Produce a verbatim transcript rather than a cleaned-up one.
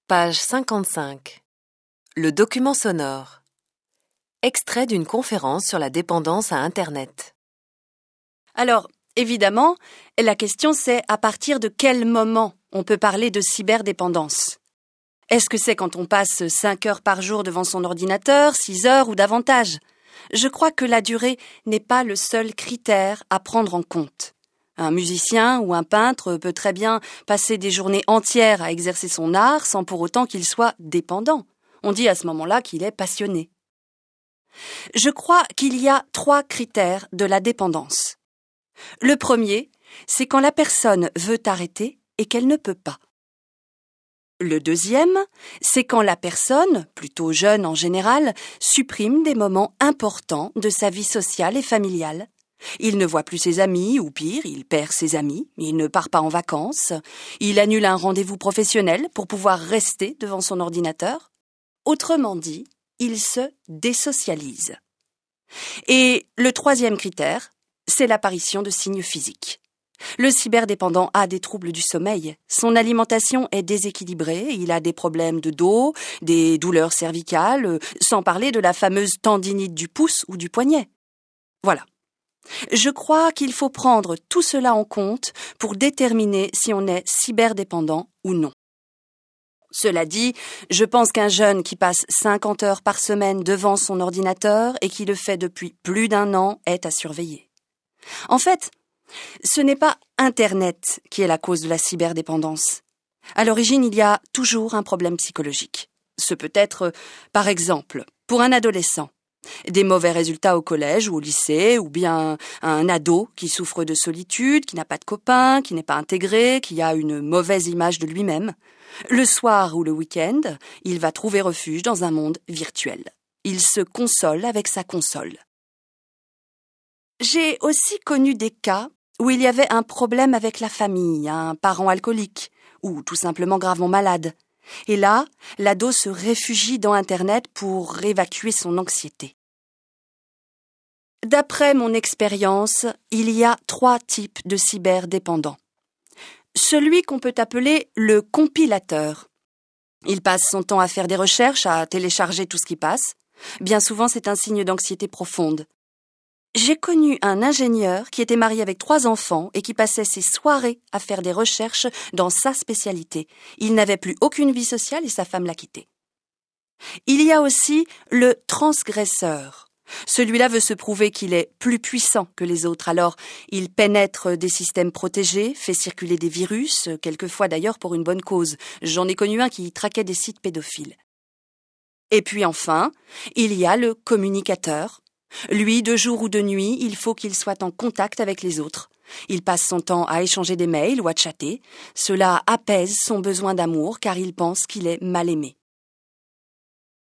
Page cinquante-cinq. Le document sonore. Extrait d'une conférence sur la dépendance à Internet. Alors, évidemment, la question c'est à partir de quel moment on peut parler de cyberdépendance ? Est-ce que c'est quand on passe cinq heures par jour devant son ordinateur, six heures ou davantage ? Je crois que la durée n'est pas le seul critère à prendre en compte. Un musicien ou un peintre peut très bien passer des journées entières à exercer son art sans pour autant qu'il soit dépendant. On dit à ce moment-là qu'il est passionné. Je crois qu'il y a trois critères de la dépendance. Le premier, c'est quand la personne veut arrêter et qu'elle ne peut pas. Le deuxième, c'est quand la personne, plutôt jeune en général, supprime des moments importants de sa vie sociale et familiale. Il ne voit plus ses amis, ou pire, il perd ses amis, il ne part pas en vacances, il annule un rendez-vous professionnel pour pouvoir rester devant son ordinateur. Autrement dit, il se désocialise. Et le troisième critère, c'est l'apparition de signes physiques. Le cyberdépendant a des troubles du sommeil, son alimentation est déséquilibrée, il a des problèmes de dos, des douleurs cervicales, sans parler de la fameuse tendinite du pouce ou du poignet. Voilà. Je crois qu'il faut prendre tout cela en compte pour déterminer si on est cyberdépendant ou non. Cela dit, je pense qu'un jeune qui passe cinquante heures par semaine devant son ordinateur et qui le fait depuis plus d'un an est à surveiller. En fait, ce n'est pas Internet qui est la cause de la cyberdépendance. À l'origine, il y a toujours un problème psychologique. Ce peut être, par exemple, pour un adolescent, des mauvais résultats au collège ou au lycée, ou bien un ado qui souffre de solitude, qui n'a pas de copains, qui n'est pas intégré, qui a une mauvaise image de lui-même. Le soir ou le week-end, il va trouver refuge dans un monde virtuel. Il se console avec sa console. J'ai aussi connu des cas où il y avait un problème avec la famille, un parent alcoolique, ou tout simplement gravement malade. Et là, l'ado se réfugie dans Internet pour évacuer son anxiété. D'après mon expérience, il y a trois types de cyberdépendants. Celui qu'on peut appeler le compilateur. Il passe son temps à faire des recherches, à télécharger tout ce qui passe. Bien souvent, c'est un signe d'anxiété profonde. J'ai connu un ingénieur qui était marié avec trois enfants et qui passait ses soirées à faire des recherches dans sa spécialité. Il n'avait plus aucune vie sociale et sa femme l'a quitté. Il y a aussi le transgresseur. Celui-là veut se prouver qu'il est plus puissant que les autres, alors il pénètre des systèmes protégés, fait circuler des virus, quelquefois d'ailleurs pour une bonne cause. J'en ai connu un qui traquait des sites pédophiles. Et puis enfin, il y a le communicateur. Lui, de jour ou de nuit, il faut qu'il soit en contact avec les autres. Il passe son temps à échanger des mails ou à chatter. Cela apaise son besoin d'amour car il pense qu'il est mal aimé.